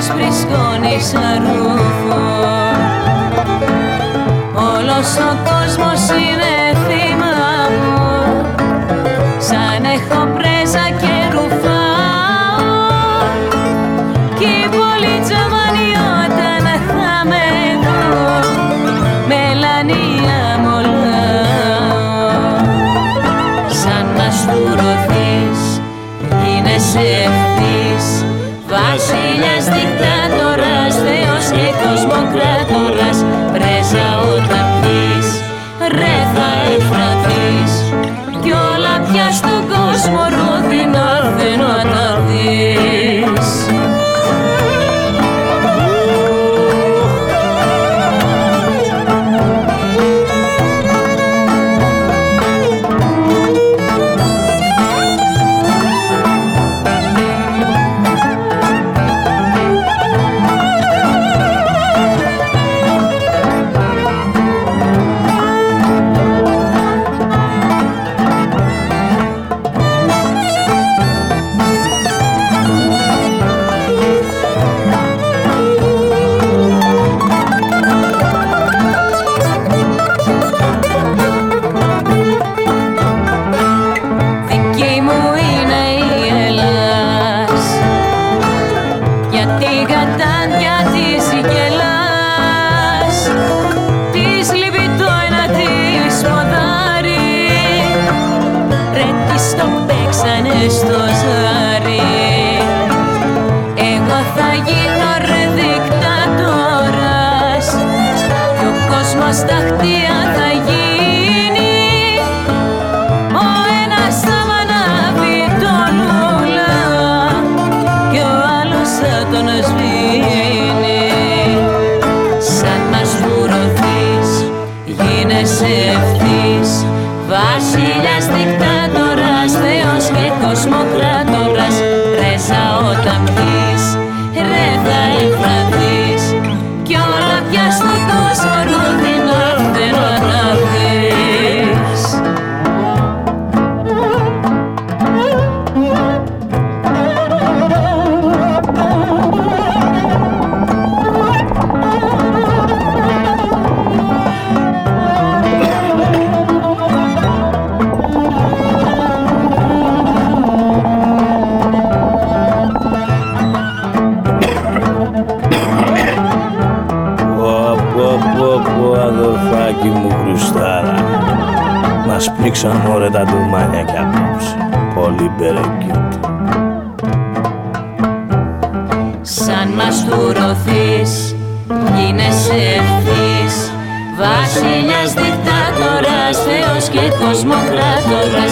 βρισκώνεις ρούφο. Όλος ο κόσμος είναι θύμα μου, σαν έχω πρέζα και ρουφάω. Κι οι πολλοί τζαμάνοι όταν θα με δουν, μελανία μολάω. Σαν μαστουρωθείς, γίνεσαι ευθύς, βασιλιάς, δικτάτορας, θεός και κοσμοκράτορας. Πρέζα όταν πεις, ρε θα εφραθείς, κι όλα πια στον κόσμο ρόδινα δεν να τα δεις. Στο ζάρι εγώ θα γίνω ρε δικτάτορας, κι ο κόσμος ταχτία θα γίνει. Ο ένας θα μ' ανάβει το λουλά, κι ο άλλος θα τον σβήνει. Σαν μαστουρωθείς, γίνεσαι ευθύς, βασιλιάς, δικτάτορας, θεός και κοσμοκράτορας. Πρέζα όταν πεις, ρε θα εφραθείς, κι όλα πια στον κόσμο ρούδινα δεν να τα δεις. Αδελφάκι μου Χριστάρα, μας πνίξαν μωρέ τα ντουμάνια κι απόψε, πολύ μπερεκίτη. Σαν μαστουρωθείς, γίνεσαι ευθύς, βασιλιάς, δικτάτορας, θεός και κοσμοκράτορας.